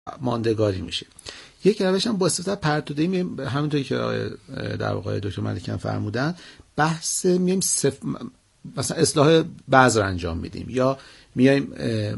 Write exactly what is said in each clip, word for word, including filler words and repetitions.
ماندگاری میشه. یک روش هم با استفاده از پرتوده‌ای، همونطوری که در واقع دکتر ملکیان فرمودن، بحث میایم صف... مثلا اصلاح بذر انجام میدیم یا میایم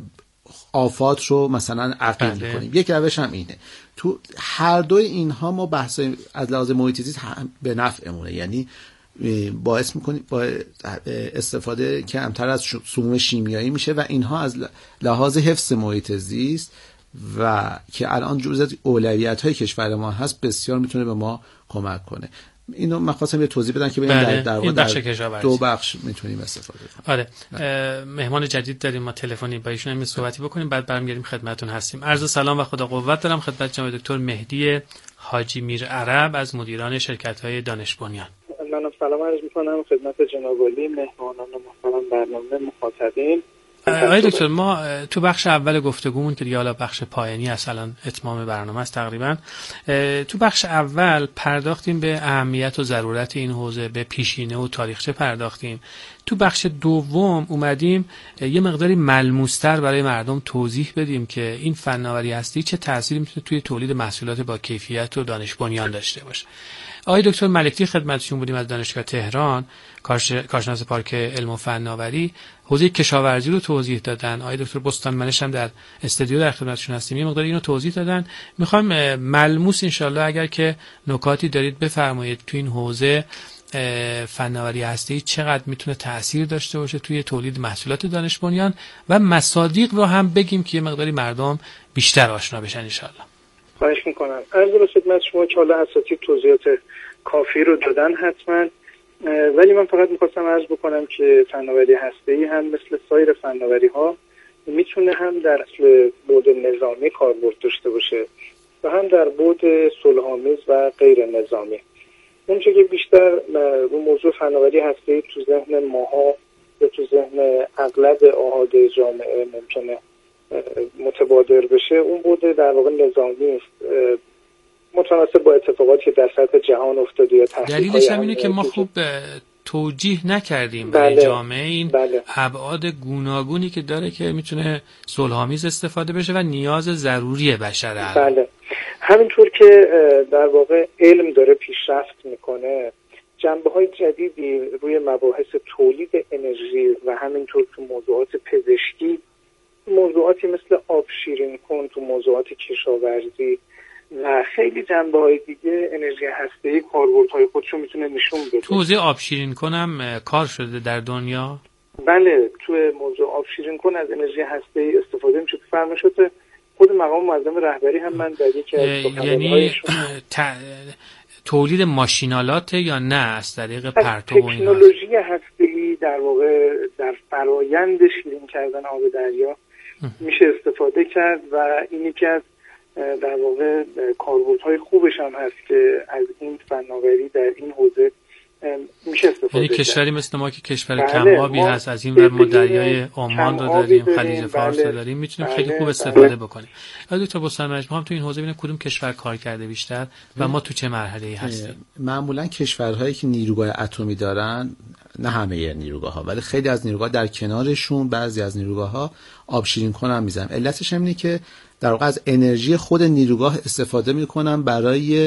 آفات رو مثلا عقیم میکنیم. یک روش هم اینه. تو هر دوی اینها ما بحث از لحاظ محیط زیست به نفعمونه، یعنی باعث میکنیم با استفاده کمتر از سموم شیمیایی میشه و اینها از لحاظ حفظ محیط زیست و که الان جزو اولویت‌های کشور ما هست بسیار میتونه به ما کمک کنه. اینو من خواستم یه توضیح بدم که ببینیم در, در واقع در دو بخش میتونیم استفاده کنیم. آره، مهمان جدید داریم ما تلفنی با ایشون هم صحبتی بکنیم، بعد برمیگردیم خدمتتون هستیم. عرض سلام و خدا قوت دارم خدمت جناب دکتر مهدی حاجی میر عرب از مدیران شرکت‌های دانش بنیان. منم سلام عرض می‌کنم خدمت جناب عالی، مهمانان محترم برنامه، مخاطبین. آقای دکتر، ما تو بخش اول گفتگومون که دیگه حالا بخش پایانی است، الان اتمام برنامه است تقریبا، تو بخش اول پرداختیم به اهمیت و ضرورت این حوزه، به پیشینه و تاریخچه پرداختیم. تو بخش دوم اومدیم یه مقداری ملموس‌تر برای مردم توضیح بدیم که این فناوری هستی چه تأثیری میتونه توی تولید محصولات با کیفیت و دانش بنیان داشته باشه. آقای دکتر ملکی خدمتشون بودیم از دانشگاه تهران، کارشناس پارک علم و فناوری، حوزه کشاورزی رو توضیح دادن. آقای دکتر بستانمنش هم در استودیو در خدمتشون هستیم، یه مقدار اینو توضیح دادن. میخوایم ملموس انشالله اگر که نکاتی دارید بفرمایید تو این حوزه فناوری هستی چقدر میتونه تأثیر داشته باشه توی تولید محصولات دانش بنیان و مصادیق رو هم بگیم که یه مقداری مردم بیشتر آشنا بشن انشالله. خواهش میکنم. عرض به خدمت شما که حالا اساتید توضیحات کافی رو دادن حتما، ولی من فقط میخواستم عرض بکنم که فناوری هسته‌ای هم مثل سایر فناوری ها میتونه هم در بعد نظامی کاربرد داشته باشه و هم در بعد صلح‌آمیز و غیر نظامی. اونچه که بیشتر رو موضوع فناوری هسته‌ای تو ذهن ماها یا تو ذهن اغلب احاد جامعه ممکنه متبادر بشه، اون بوده در واقع نظامی است، متناسب با اتفاقاتی که در سطح جهان افتاده یا تحقیقات. دلیلش هم اینه که ما خوب توجیه نکردیم برای بله. جامعه این بله. ابعاد گوناگونی که داره که میتونه صلح‌آمیز استفاده بشه و نیاز ضروری بشره. بله. همینطور که در واقع علم داره پیشرفت میکنه، جنبه‌های جدیدی روی مباحث تولید انرژی و همینطور تو موضوعات پزشکی، موضوعاتی مثل آب شیرین کن، تو موضوعات کشاورزی و خیلی جنبه‌های دیگه انرژی هسته‌ای کاربردهای خودشو میتونه نشون بده. تو حوزه آب شیرین کنم کار شده در دنیا؟ بله، تو موضوع آب شیرین کن از انرژی هسته‌ای استفاده میشه. تو فرمایشات خود مقام معظم رهبری هم من در یکی از یعنی ت... تولید ماشینالات یا نه از طریق پرتو و اینا؟ تکنولوژی هسته‌ای در واقع در فرایند شیرین کردن آب دریا میشه استفاده کرد و این یکی از در واقع کاربردهای خوبش هم هست که از این فناوری در این حوزه میشه استفاده یعنی کرد. کشوری مثل ما که کشور بله، کم آبی هست، از این ور ما دریای عمان رو داریم، خلیج فارس رو داریم، میتونیم بله، خیلی خوب استفاده بله. بکنیم. دکتر بستانمنش ما هم تو این حوزه ببینیم کدوم کشور کار کرده بیشتر و ما تو چه مرحله‌ای هستیم. معمولا کشورهایی که نیروگاه اتمی دارن، نه همه نیروگاه‌ها ولی خیلی از نیروگاه در کنارشون بعضی از نیروگاه‌ها آب شیرین کن هم میزنن. علتش اینه که در واقع از انرژی خود نیروگاه استفاده میکنن برای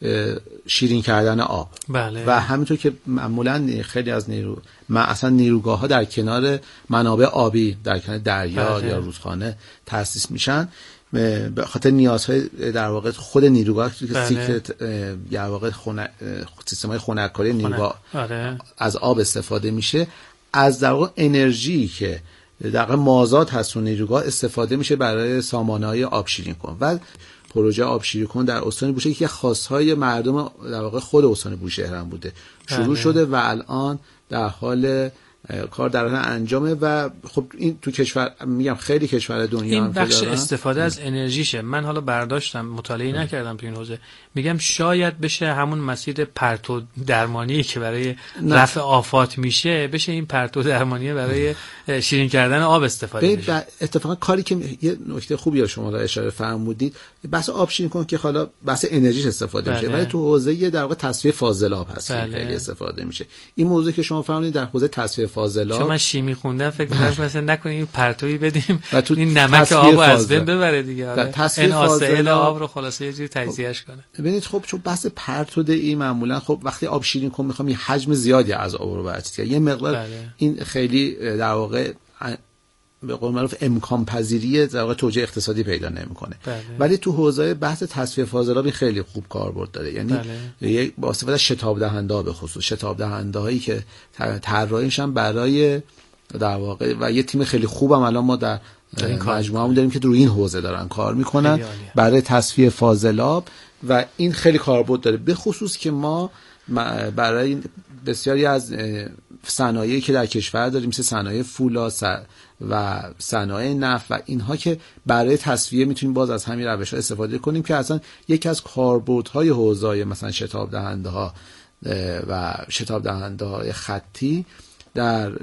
شیرین کردن آب. بله. و همینطور که معمولا خیلی از نیرو ما اصلا نیروگاه ها در کنار منابع آبی در کنار دریا بله. یا رودخانه تأسیس میشن به خاطر نیازهای در واقع خود نیروگاه که بله. سیکل در واقع خونه سیستم‌های خنک‌کاری نیروگاه بله. از آب استفاده میشه، از در واقع انرژی که در واقع مازاد هست و نیروگاه استفاده میشه برای سامانه‌های آب شیرین کن. و پروژه آب شیرین کن در استان بوشهر که خواست‌های مردم در واقع خود استان بوشهر هم بوده شروع بله. شده و الان در حال کار در حال انجامه و خب این تو کشور میگم خیلی کشور دنیا این بخش استفاده از انرژیشه. من حالا برداشتم مطالعه نکردم تو این حوزه، میگم شاید بشه همون مسیر پرتو درمانی که برای رفع آفات میشه بشه این پرتو درمانی برای شیرین کردن آب استفاده بشه. اتفاقا کاری که یه نکته خوبی شما را اشاره فرمودید، بحث آب شیرین کن که حالا بحث انرژیش استفاده بله. میشه، ولی تو حوزه در واقع تصفیه فاضل آب هست بله. خیلی استفاده میشه. این موضوع که شما فرمودید در حوزه تصفیه فاضلاب. چون من شیمی خوندم فکر می‌کردم مثلا نکنیم این پرتویی بدیم و تو این نمک آب از بین ببره دیگه. این آسیل آب رو خلاصه یه جوری تجزیهش کنه. ببینید خب چون بحث پرتوده‌ای معمولا خب وقتی آب شیرین کنم میخوام یه حجم زیادی از آب رو برچید یه مقدار بله. این خیلی در واقع به قول معروف امکان پذیری در واقع توجیه اقتصادی پیدا نمیکنه. بله. ولی تو حوزه بحث تصفیه فاضلاب خیلی خوب کاربرد داره. یعنی بله. یک با استفاده از شتاب دهنده ها به خصوص شتاب دهنده هایی که طراحیش هم برای در واقع و یه تیم خیلی خوبم الان ما در مجموعه‌مون داریم که روی این حوزه دارن کار میکنن برای تصفیه فاضلاب و این خیلی کاربرد داره، به خصوص که ما برای بسیاری از صنایعی که در کشور داریم مثل صنایع فولاد و صنایع نفت و اینها که برای تصفیه میتونیم باز از همین روش‌ها استفاده کنیم که اصلا یکی از کاربردهای حوزه‌های مثلا شتاب دهنده‌ها و شتاب دهنده‌های خطی در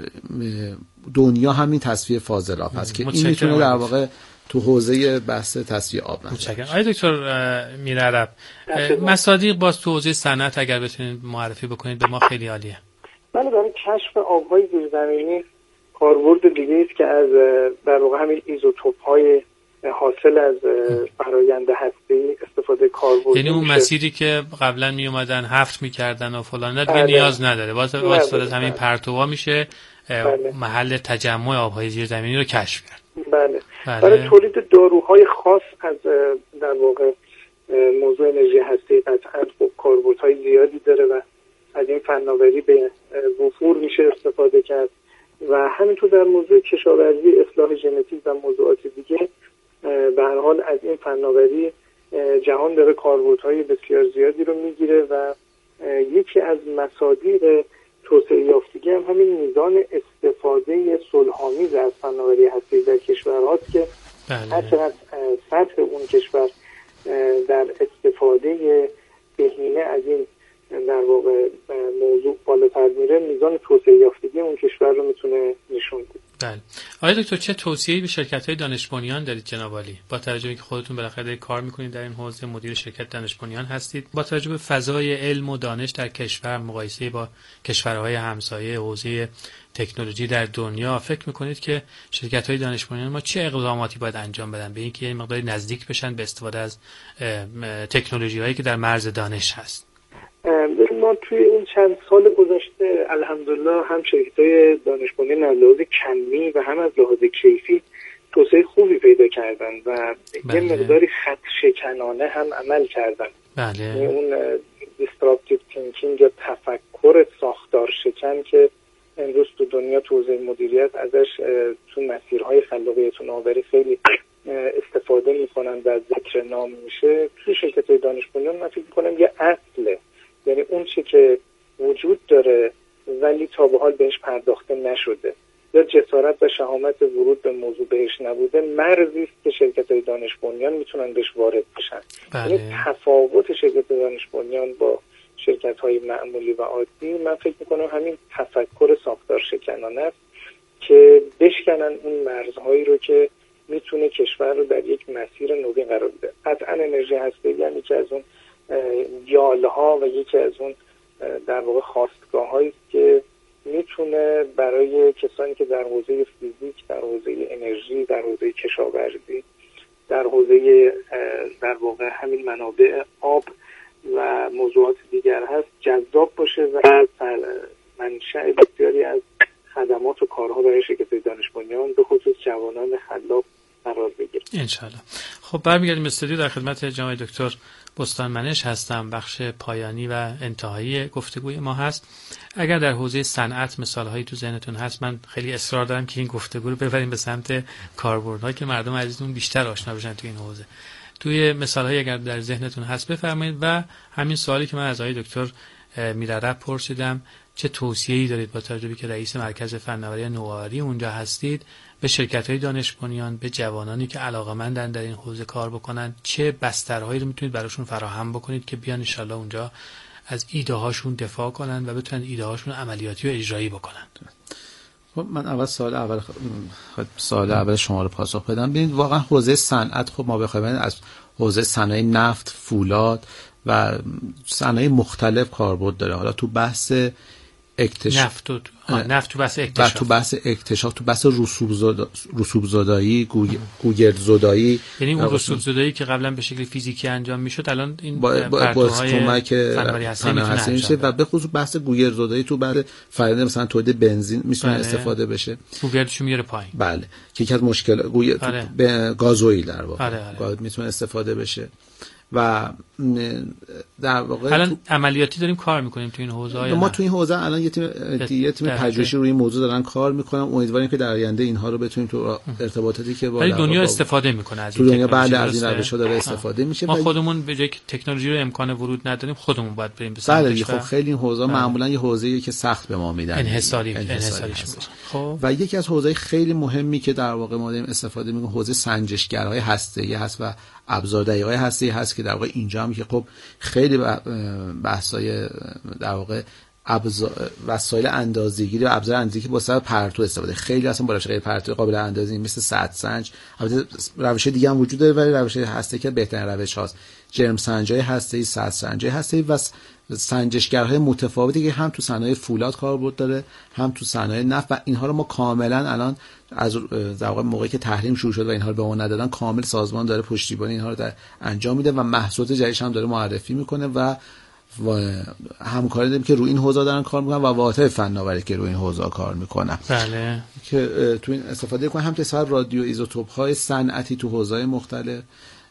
دنیا همین تصفیه فاضلاب هست که این میتونه در واقع تو حوزه بحث تصفیه آب نشه. آقای دکتر میرعرب مصادیق باز تو حوزه صنعت اگر بتونید معرفی بکنید به ما خیلی عالیه. بله برای کشف آب‌های زیرزمینی کاربرد دیگه است که از در واقع همین ایزوتوپ‌های حاصل از فرآیند هسته‌ای استفاده کاربردی. یعنی اون مسیری که قبلا می اومدن حفر می‌کردن و فلان دیگه نیاز نداره. واسه واسه همین پرتوها میشه بله. محل تجمع آب‌های زیرزمینی رو کشف کرد. بله. بله. برای تولید داروهای خاص از در واقع موضوع انرژی هسته‌ای قطعاً خب کاربردهای زیادی داره و از این فناوری به وفور میشه استفاده کرد و همینطور در موضوع کشاورزی، اصلاح ژنتیک و موضوعات دیگه به هر حال از این فناوری جهان داره کاربردهای بسیار زیادی رو میگیره و یکی از مصادیق توسعه یافتگی هم همین میزان استفاده صلح‌آمیز از فناوری هسته‌ای در کشورهاست که هر چقدر سطح اون کشور در استفاده بهینه از این در واقع موضوع بالاتر میره میزان توسعه یافتگی اون کشور رو میتونه نشون بده. بله. آقای دکتر چه توصیه‌ای به شرکت‌های دانش بنیان دارید جناب عالی؟ با توجه به که خودتون بالاخره کار می‌کنید در این حوزه، مدیر شرکت دانش بنیان هستید، با توجه به فضای علم و دانش در کشور مقایسه با کشورهای همسایه حوزه تکنولوژی در دنیا، فکر می‌کنید که شرکت‌های دانش بنیان ما چه اقداماتی باید انجام بدن به اینکه یه مقداری نزدیک بشن به استفاده از تکنولوژی‌هایی که در مرز دانش هست؟ ما توی این چند سال گذشته الحمدلله هم شرکت‌های دانش بنیان از لحاظ کمی و هم از لحاظ کیفی توسعه خوبی پیدا کردن و بله. یه مقداری خط شکنانه هم عمل کردن. بله. اون دیستراپتیو تینکینگ یا تفکر ساختار شکن که امروز تو دنیا تو حوزه مدیریت ازش تو مسیرهای خلاقیت و نوآوری خیلی استفاده میکنن و ذکر نام میشه، توی شرکت‌های دانش بنیان من فکر می‌کنم یه اصله، یعنی اون چی که وجود داره ولی تا به حال بهش پرداخته نشده یا جسارت و شهامت ورود به موضوع بهش نبوده، مرزی است که شرکت‌های دانش بنیان میتونن بهش وارد بشن. بله. یعنی تفاوت شرکت دانش بنیان با شرکت‌های معمولی و عادی من فکر می‌کنم همین تفکر ساختار شکنانه است که بشکنن اون مرزهایی رو که میتونه کشور رو در یک مسیر نوین قرار بده. قطعاً انرژی هسته‌ای یعنی که از اون یالها و یکی از اون در واقع خواستگاه‌هایی که میتونه برای کسانی که در حوزه فیزیک، در حوزه انرژی، در حوزه کشاورزی، در حوزه در واقع همین منابع آب و موضوعات دیگر هست جذاب باشه و منشأ بسیاری از خدمات و کارها برای شرکت دانش بنیان به خصوص جوانان خلاق قرار بگیره. انشالله. خب برمیگردیم استودیو، در خدمت جناب دکتر بستانمنش هستم. بخش پایانی و انتهایی گفتگوی ما هست. اگر در حوزه صنعت مثالهایی تو ذهنتون هست، من خیلی اصرار دارم که این گفتگو رو ببریم به سمت کاربردها که مردم عزیزمون بیشتر آشنا بشن تو این حوزه. توی مثالهایی اگر در ذهنتون هست بفرمایید و همین سوالی که من از آقای دکتر میرعرب پرسیدم، چه توصیه‌ای دارید با توجه به که رئیس مرکز فناوری نوآوری اونجا هستید به شرکت‌های دانش بنیان، به جوانانی که علاقه‌مندن در این حوزه کار بکنن، چه بسترهایی رو میتونید براشون فراهم بکنید که بیان ان شاءالله اونجا از ایده هاشون دفاع کنن و بتونن ایده هاشون عملیاتی و اجرایی بکنن؟ خب من اول سوال اول سوال اول شما رو پاسخ بدم. ببینید واقعا حوزه صنعت خب ما بخوایم از حوزه صنایع نفت، فولاد و صنایع مختلف کاربرد داره. حالا تو بحث اکتشاف نفت و نفت تو بحث اکتشاف و تو بحث اکتشاف تو بحث رسوب زدا... رسوب زدایی گوگ... گوگرد زدایی، یعنی اون رسوب زدایی که قبلا به شکل فیزیکی انجام میشد الان این با, با... پرتوهای کمک فناوری هسته میشه و به خصوص بحث گوگرد زدایی تو برای فرآیند مثلا تولید بنزین میتونه بله. استفاده بشه. گوگردشو میاره پایین. بله که یکی از مشکل گوی... آره. به گازوئیل در واقع آره آره. میتونه استفاده بشه و در واقع الان تو... عملیاتی داریم کار میکنیم تو این حوزه. ما تو این حوزه الان یه تیم یه تیم پژوهشی روی این موضوع دارن کار میکنن. امیدواریم که در آینده اینها رو بتونیم تو ارتباطاتی که با دنیا استفاده میکنه از این دنیا بعد از این روش‌ها داره استفاده میشه. ما خودمون به جای تکنولوژی رو امکان ورود نداریم، خودمون باید بریم به سمتش. خب خیلی این حوزه معمولا یه حوزه‌ایه که سخت به ما میدن، انحصاری انحصاریش میشه. خب و یکی از حوزه‌های خیلی مهمی که در واقع ما داریم استفاده میکنیم حوزه سنجشگرهای هسته‌ای هست و ابزار دقیق‌های هسته‌ای هست که در واقع اینجا هم که خب خیلی بحث‌های در واقع ابزار وسایل اندازه‌گیری و ابزار اندازه‌گیری که با سبب پرتو استفاده خیلی اصلا با روش غیر پرتو قابل اندازی مثل سطح سنج. البته روش دیگه هم وجود داره ولی روش هسته‌ای که بهترین روش هاست. جرم سنج‌های هسته‌ای، سطح سنج‌های هسته‌ای و سنجشگرهای متفاوتی که هم تو صنایع فولاد کاربرد داره هم تو صنایع نفت و اینها رو ما کاملا الان از در واقع موقعی که تحریم شروع شد و اینها رو به ما ندادن کامل سازمان داره پشتیبانی اینها رو در انجام میده و محصولات جدیدش هم داره معرفی میکنه و و همکاری داریم که روی این حوزه دارن کار میکنن و واحدهای فناوری که روی این حوزه کار میکنن. بله. که تو این استفاده کنن هم تسهر رادیو ایزوتوپ های صنعتی تو حوزه‌های مختلف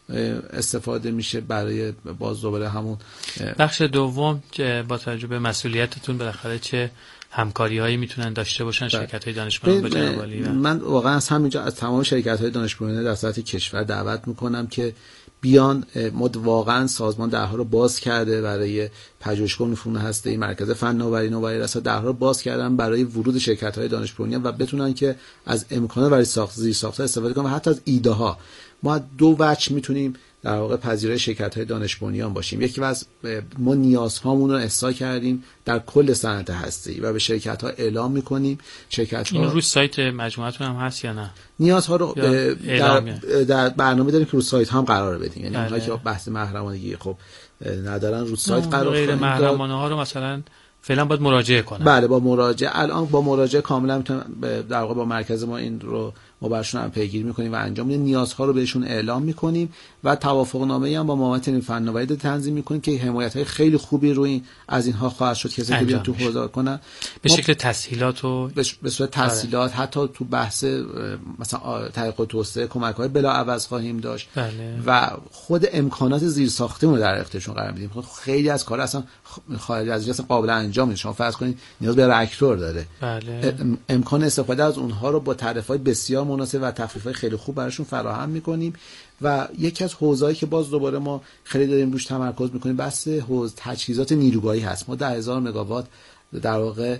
استفاده میشه برای باز دوباره همون بخش دوم با توجه به مسئولیتتون بالاخره چه همکاری‌هایی میتونن داشته باشن شرکت‌های دانشگاهی با جناب عالی؟ من واقعا از همینجا از تمام شرکت‌های دانشگاهی در سطح کشور دعوت میکنم که بیان. ما واقعا سازمان درها رو باز کرده برای پژوهشگاه فنون هسته‌ای، مرکز فناوری نوآوری رسا درها رو باز کردن برای ورود شرکت‌های دانش بنیان و بتونن که از امکانات وری ساخت زیر ساخت‌ها استفاده کنن و حتی از ایده ها. ما دو وجه میتونیم در واقع پذیرای شرکت‌های دانش بنیان باشیم. یکی از ما نیازهامون رو احصا کردیم در کل صنعت هسته‌ای و به شرکت‌ها اعلام می‌کنیم. شرکت‌ها این روی سایت مجموعتون هم هست یا نه؟ نیازها رو در, در برنامه داریم که رو سایت هم قرار بدیم. یعنی اونایی که بحث محرمانگی خب ندارن رو سایت قرار غیر محرمانه ها رو مثلا فعلا باید مراجعه کنن. بله با مراجعه الان با مراجعه کاملا میتونن در واقع با مرکز ما این رو ما براشون هم پیگیری میکنیم و انجام میدیم. نیازها رو بهشون اعلام میکنیم و توافق نامه‌ای هم با معاونت فناوری تنظیم میکنیم که حمایت‌های خیلی خوبی روی از اینها خواهد شد کسی که بیان تو حوزه کنن به شکل تسهیلات و به صورت تسهیلات حتی تو بحث مثلا تحقیق و توسعه کمک‌های بلاعوض خواهیم داشت. بله. و خود امکانات زیرساختمون رو در اختیارشون قرار میدیم. خود خیلی از کارا اصلا خارج از اصلا قابل انجام نیست. شما فرض کنید نیاز به راکتور داره. بله. امکان استفاده از اونها رو با تعرفه‌های بسیار مناسب و تخفیف‌های خیلی خوب براشون فراهم می‌کنیم. و یکی از حوزه‌ای که باز دوباره ما خیلی داریم روش تمرکز می‌کنیم بحث حوزه تجهیزات نیروگاهی هست. ما ده هزار مگاوات در واقع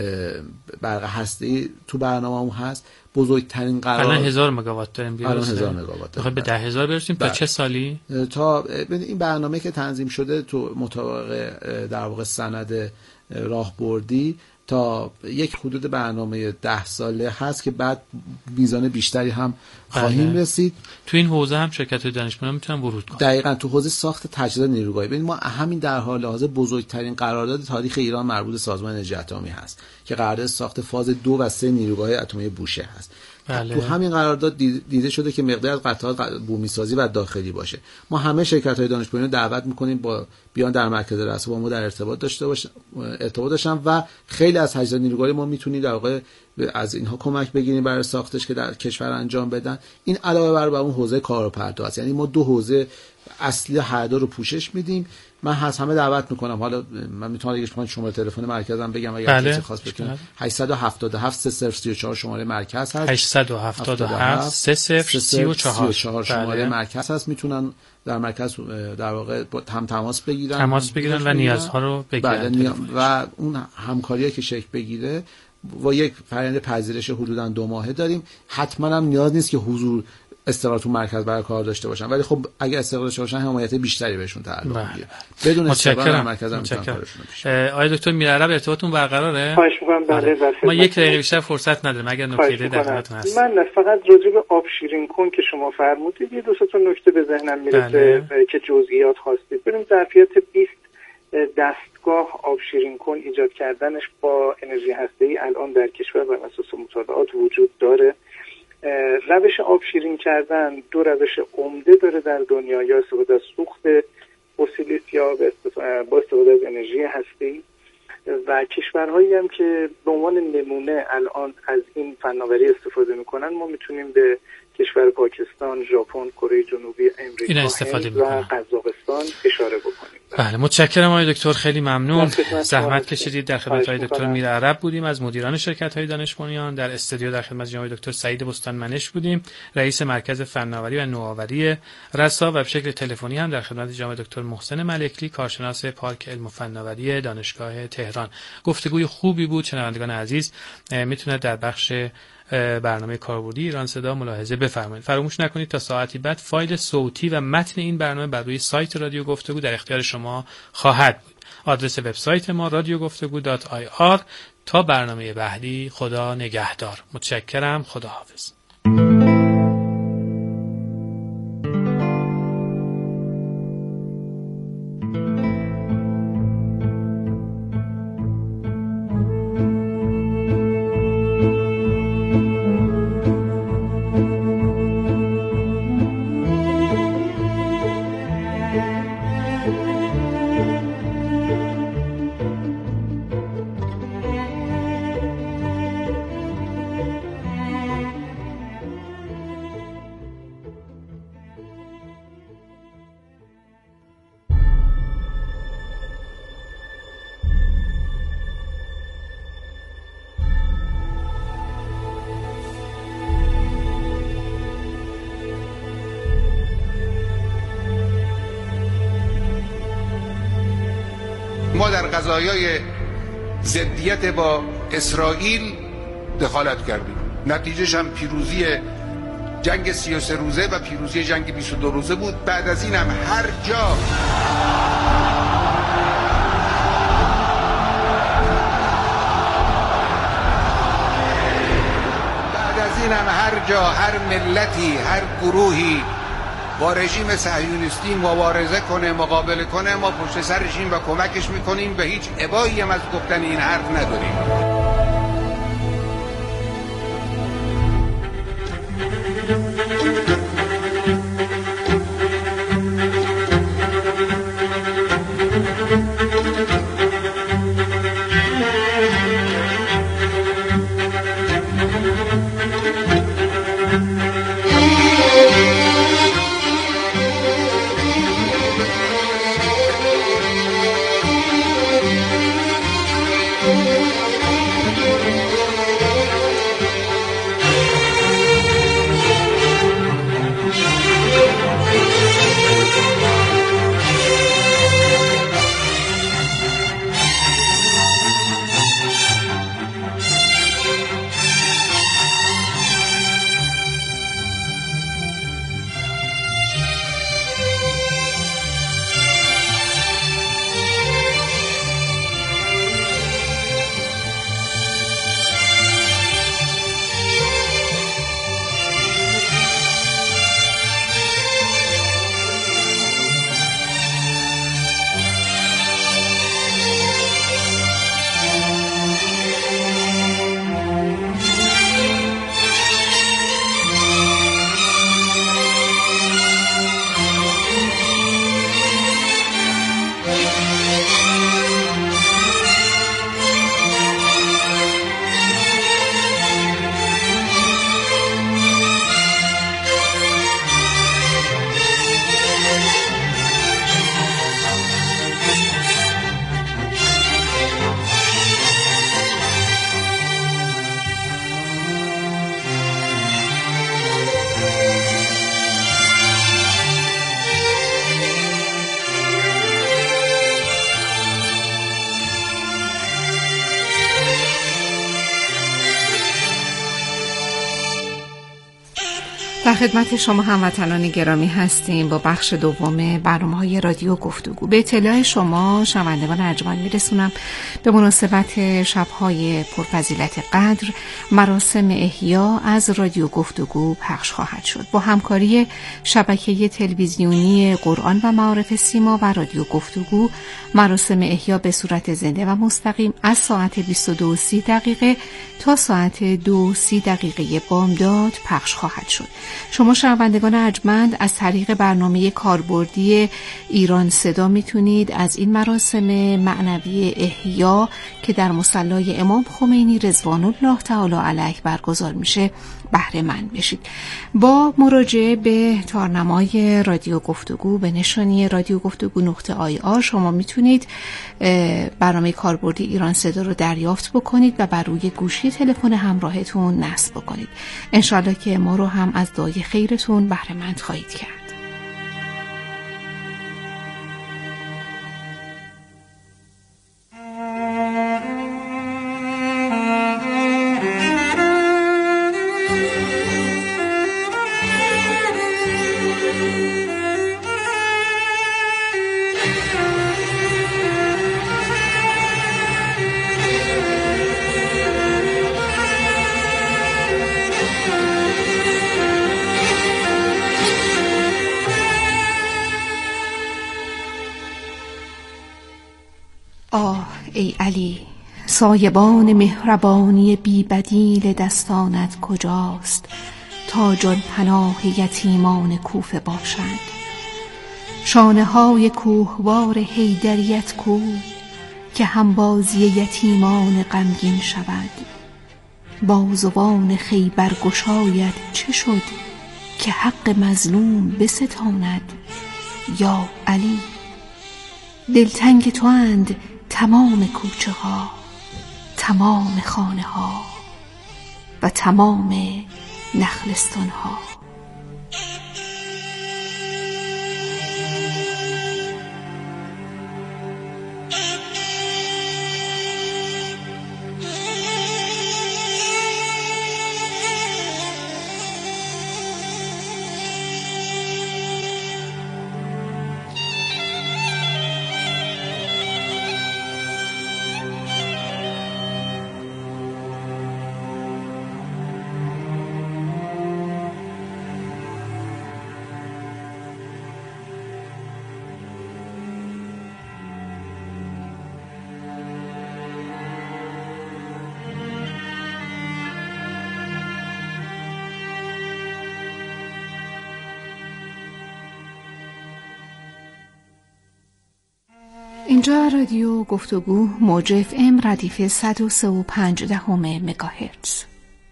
برق هسته‌ای تو برنامه‌مون هست. بزرگترین قرار الان هزار مگاوات داریم بیرون. الان هزار مگاوات داریم. به ده هزار برسیم تا چه سالی؟ تا این برنامه که تنظیم شده تو مطابق در واقع سند راهبردی تا یک حدود برنامه ده ساله هست که بعد میزان بیشتری هم خواهیم بله. رسید. تو این حوزه هم شرکت‌های دانش بنیان میتونن ورود کنن. دقیقاً تو حوزه ساخت تجهیزات نیروگاهی. ببین ما همین در حال حاضر بزرگترین قرارداد تاریخ ایران مربوط سازمان انرژی اتمی هست که قرارداد ساخت فاز دو و سه نیروگاه اتمی بوشه هست. بله. تو همین قرارداد دیده شده که مقدار از قطعات بومی‌سازی و داخلی باشه. ما همه شرکت‌های دانش بنیان دعوت می‌کنیم با بیان در مرکز رسا با ما در ارتباط داشته باشن ارتباط داشتن و خیلی از تجهیزات نیروگاهی ما میتونیم در واقع از اینها کمک بگیریم برای ساختش که در کشور انجام بدن. این علاوه بر اون حوزه کار و پرتو است. یعنی ما دو حوزه اصلی هر دو رو پوشش میدیم. من از همه دعوت میکنم. حالا من میتونم اگه شما شماره تلفن مرکزم بگم اگر بله. کسی خواست بتونه هشت هفت هفت سه صفر سه چهار شماره مرکز هست. هشت هفت هفت سه صفر سه چهار شماره مرکز هست. میتونن در مرکز در واقع هم تماس بگیرن تماس بگیرن و نیازها رو بگیرن. بله. و اون همکاریه که شکل بگیره و یک فرآیند پذیرش حدوداً دو ماهه داریم. حتما هم نیاز نیست که حضور استقرار تو مرکز برای کار داشته باشن، ولی خب اگه استقرار داشته باشن حمایت بیشتری بهشون تعلق میگیره. بدون استقرار در مرکز هم میتونن کارشون بشه. آقای دکتر میرعرب ارتباطتون برقراره؟ خواهش می‌کنم. بله بله. ما یک دقیقه بیشتر فرصت نداریم اگر نکته در خدمتتون هست. من فقط راجع به آب شیرین کن که شما فرمودید یه دو سه تا نکته به ذهنم میرسه بله. که جزئیات خواستید. بریم ظرفیت بیست دستگاه آب شیرین کن ایجاد کردنش با انرژی هسته‌ای الان در کشور بر اساس مطالعات وجود داره. روش آب شیرین کردن دو روش عمده داره در دنیا، یا استفاده از سوخت فسیلیت یا با استفاده از انرژی هسته‌ای، و کشورهایی هم که به عنوان نمونه الان از این فناوری استفاده میکنن ما میتونیم به کشور پاکستان، ژاپن، کره جنوبی، امریکا و قزاقستان اشاره بکنیم. بله متشکرم آقای دکتر، خیلی ممنون، زحمت کشیدید. در خدمت آقای دکتر میر عرب بودیم از مدیران شرکت‌های دانش بنیان. در استودیو در خدمت جناب دکتر سعید بستانمنش بودیم، رئیس مرکز فناوری و نوآوری رسا، و به شکل تلفنی هم در خدمت جناب دکتر محسن ملکلی، کارشناس پارک علم و فناوری دانشگاه تهران. گفتگوی خوبی بود. شنوندگان عزیز میتونه در بخش برنامه کاربردی ایران صدا ملاحظه بفرمایید. فراموش نکنید تا ساعتی بعد فایل صوتی و متن این برنامه بر روی سایت رادیو گفتگو در اختیار شما خواهد بود. آدرس وبسایت ما رادیو گفتگو دات آی آر. تا برنامه بعدی خدا نگهدار. متشکرم. خدا حافظ. ما در قضایای ضدیت با اسرائیل دخالت کردیم، نتیجهش هم پیروزی جنگ سی و سه روزه و پیروزی جنگ بیست و دو روزه بود. بعد از این هم هر جا بعد از این هم هر جا هر ملتی هر گروهی با رژیم صهیونیستی مبارزه کنه، مقابله کنه، ما پشت سر رژیم و کمکش میکنیم و هیچ ابایی هم از گفتن این حرف نداریم. Thank you. خدمت شما هموطنان گرامی هستیم با بخش دوم برنامه‌های رادیو گفتگو. به اطلاع شما شنوندگان ارجمند میرسونم به مناسبت شب‌های پرفضیلت قدر مراسم احیا از رادیو گفتگو پخش خواهد شد با همکاری شبکه تلویزیونی قرآن و معارف سیما و رادیو گفتگو. مراسم احیا به صورت زنده و مستقیم از ساعت بیست و دو و سی دقیقه تا ساعت دو و سی دقیقه بامداد پخش خواهد شد. شما شنوندگان ارجمند از طریق برنامه کاربردی ایران صدا میتونید از این مراسم معنوی احیا که در مصلی امام خمینی رضوان الله تعالی علیه برگزار میشه بهره مند بشید. با مراجعه به تارنمای رادیو گفتگو به نشانی رادیو گفتگو نقطه آی آر شما میتونید برنامه کاربردی ایران صدا رو دریافت بکنید و بر روی گوشی تلفن همراهتون نصب بکنید. انشالله که ما رو هم از دعای خیرتون بهره مند خواهید کرد. آه ای علی، سایبان مهربانی بی بدیل دستانت کجاست تا جان پناه یتیمان کوفه باشند؟ شانه های کوهوار حیدریت کو که همبازی یتیمان غمگین شود. بازوان خیبر گشایت چه شد که حق مظلوم بستاند؟ یا علی، دلتنگ تو اند تمام کوچه ها، تمام خانه ها و تمام نخلستان ها. اینجا رادیو گفتگو موج اف ام ردیف صد و سه و پنج دهم مگاهرتز.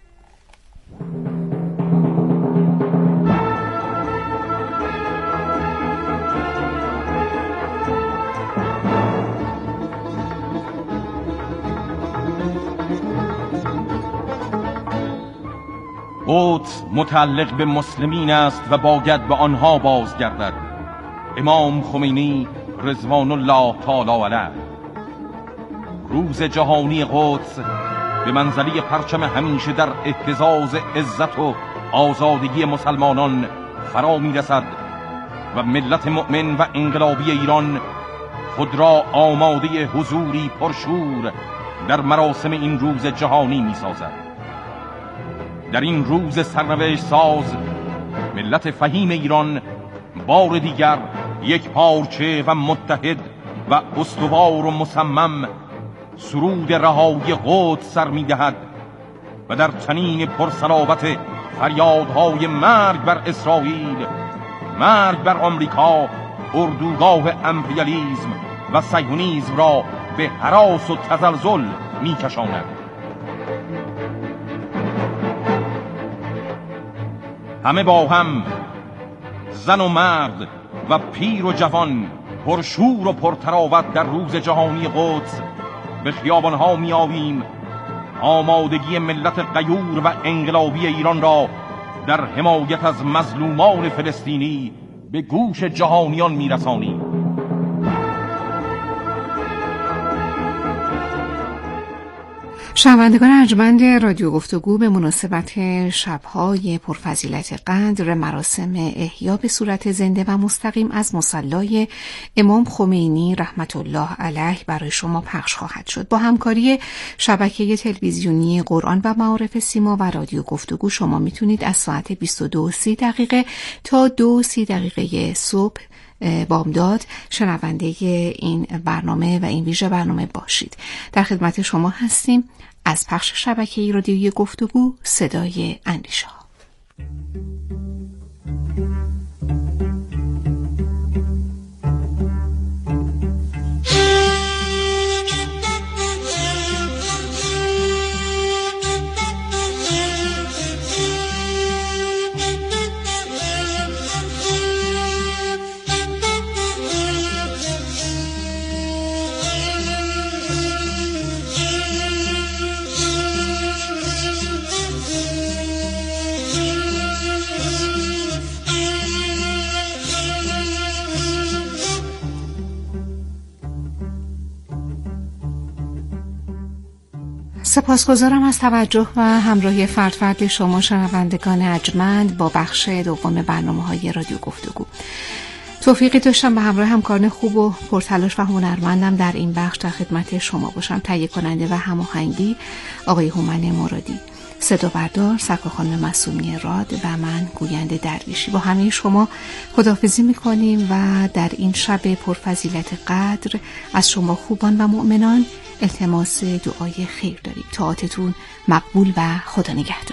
قدس متعلق به مسلمین است و باید به آنها بازگردد. امام خمینی رضوان الله تعالی علیه. روز جهانی قدس به منزله پرچم همیشه در اهتزاز عزت و آزادگی مسلمانان فرا می رسد و ملت مؤمن و انقلابی ایران خود را آماده حضوری پرشور در مراسم این روز جهانی می سازد. در این روز سرنوشت ساز ملت فهیم ایران بار دیگر یک پارچه و متحد و استوار و مصمم سرود رهایی قدس سر می‌دهد و در چنین پرصلابت فریادهای مرگ بر اسرائیل، مرگ بر آمریکا، اردوگاه امپریالیسم و صهیونیسم را به هراس و تزلزل می‌کشاند. همه با هم، زن و مرد و پیر و جوان، پرشور و پرتراوت در روز جهانی قدس به خیابانها می آویم آمادگی ملت غیور و انقلابی ایران را در حمایت از مظلومان فلسطینی به گوش جهانیان می رسانیم. شنوندگان ارجمند رادیو گفتگو، به مناسبت شب‌های پرفضیلت قدر مراسم احیا به صورت زنده و مستقیم از مصلی امام خمینی رحمت الله علیه برای شما پخش خواهد شد. با همکاری شبکه تلویزیونی قرآن و معارف سیما و رادیو گفتگو شما میتونید از ساعت بیست و دو و سی دقیقه تا دو و سی دقیقه صبح بامداد شنونده این برنامه و این ویژه برنامه باشید. در خدمت شما هستیم از پخش شبکه‌ای رادیویی گفتگو صدای اندیشه ها. سپاسگزارم از توجه و همراهی فرد فرد شما شنوندگان ارجمند با بخش دوم برنامه‌های رادیو گفتگو. توفیقی داشتم به همراه همکاران خوب و پرتلاش و هنرمندم در این بخش در خدمت شما باشم. تهیه کننده و هماهنگی آقای هومن مرادی، صدا بردار سرکار خانم معصومی راد و من گوینده درویشی. با همه شما خداحافظی می‌کنیم و در این شب پرفضیلت قدر از شما خوبان و مؤمنان التماس دعای خیر داریم. طاعتتون مقبول و خدا نگهدار.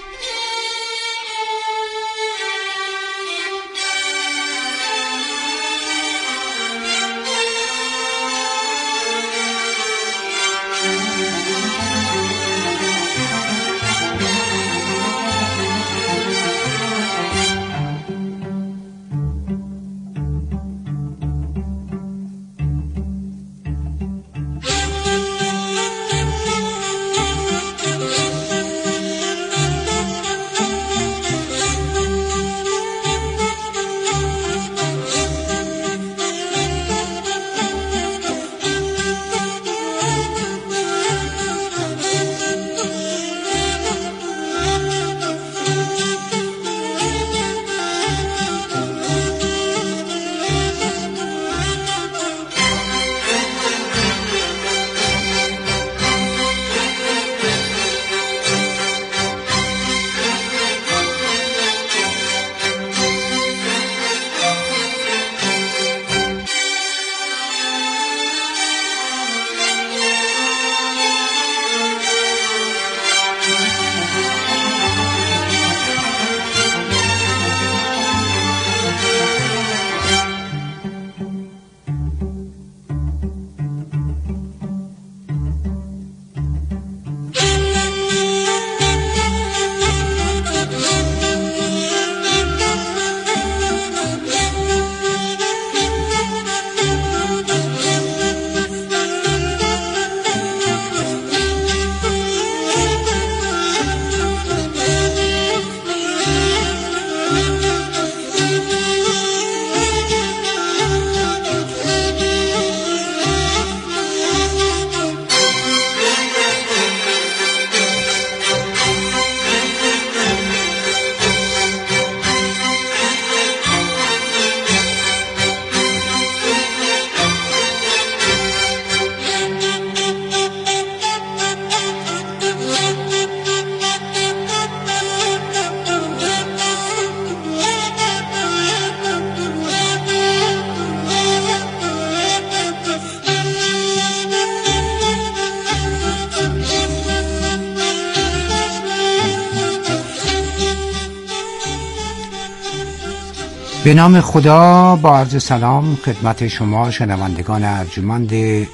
به نام خدا، با عرض سلام خدمت شما شنوندگان ارجمند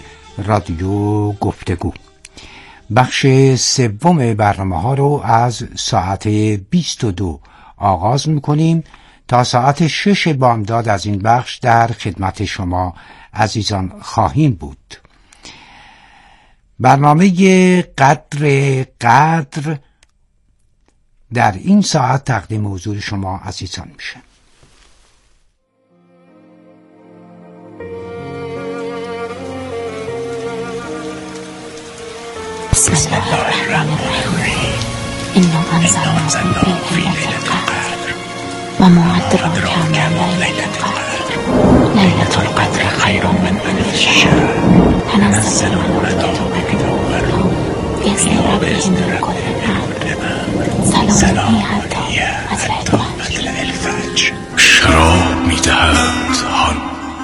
رادیو گفتگو. بخش سوم برنامه ها رو از ساعت بیست و دو آغاز میکنیم تا ساعت شش بامداد. از این بخش در خدمت شما عزیزان خواهیم بود. برنامه قدر قدر در این ساعت تقدیم حضور شما عزیزان میشه. بسم الله الرحمن الرحیم إنا أنزلناه في ليلة القدر وما أدراك ما ليلة القدر ليلة القدر خير من ألف شهر تنزل الملائكة والروح بإذن ربهم كل أمر سلام هي حتى مطلع الفجر. شراب می‌دهند هان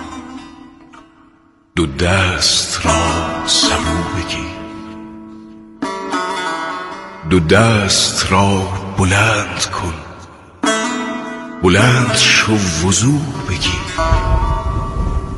دو دست را سبو بگیر، دو دست را بلند کن، بلند شو وضو بگیر.